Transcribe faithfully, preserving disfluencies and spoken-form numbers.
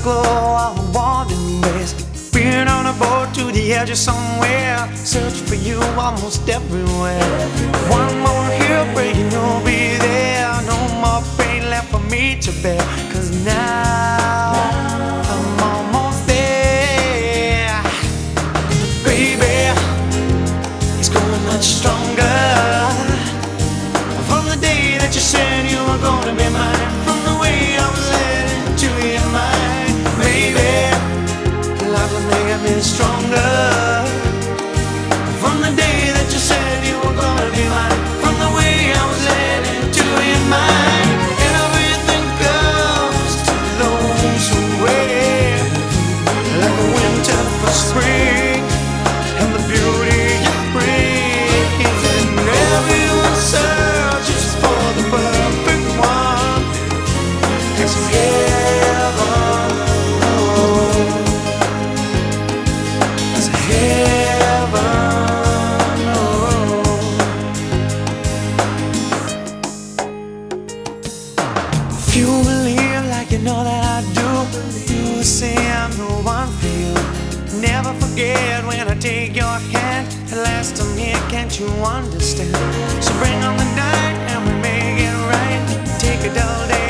glow of a warm embrace. Being on a boat to the edge of somewhere, search for you almost everywhere. One more heartbreak and you'll be there. No more pain left for me to bear, 'cause now I'm almost there. Baby, it's going much stronger. From the day that you said you were gonna be mine, from the way I was led into your mind, baby, life will make me stronger. From the day that you said you were gonna be mine, from the way I was led into your mind, everything comes to those who wait, like a winter for spring, and the beauty it brings, and everyone searches for the perfect one. It's heaven, oh, it's heaven, oh. If you believe like you know that I do, you will say I'm the one for you. Never forget when I take your hand. At last I'm here, can't you understand? So bring on the night and we make it right. Take a dull day